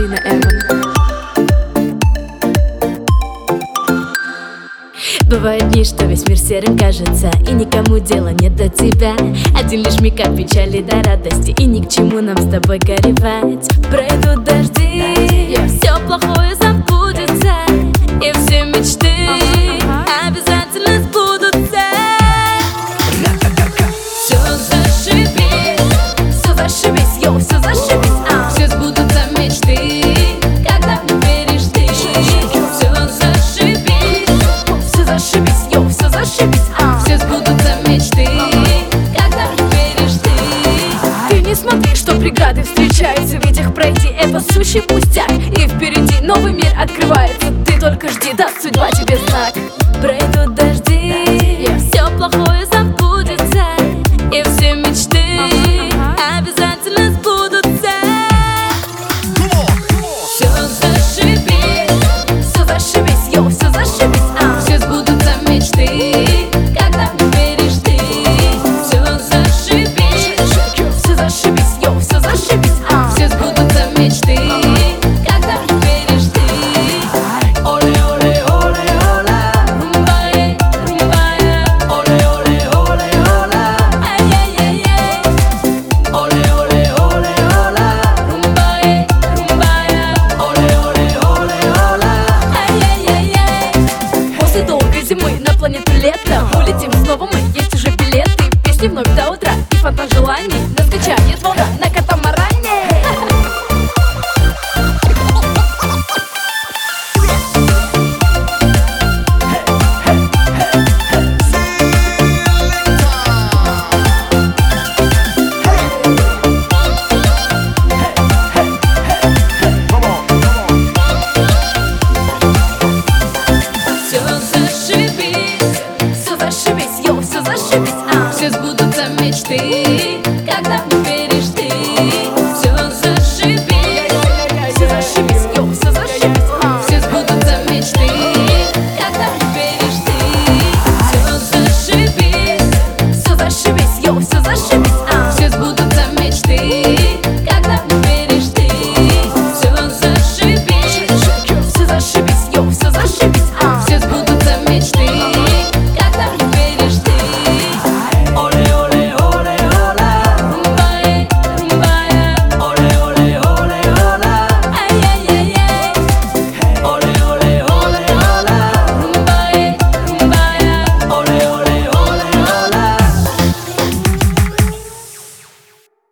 Полина Эрман. Бывают дни, что весь мир серым кажется, и никому дела нет до тебя. Один лишь миг от печали до радости, и ни к чему нам с тобой горевать. Пройдут дожди, все плохое забудется, и все мечты обязательно сбудутся. Все зашибись, йоу, все зашибись, все сбудутся мечты, когда веришь ты. Зашибись, йоу, все зашибись, все сбудутся мечты, когда веришь ты. Ты не смотри, что преграды встречаются, ведь их пройти это сущий пустяк, и впереди новый мир открывается. Ты только жди, даст судьба тебе знак. Пройдут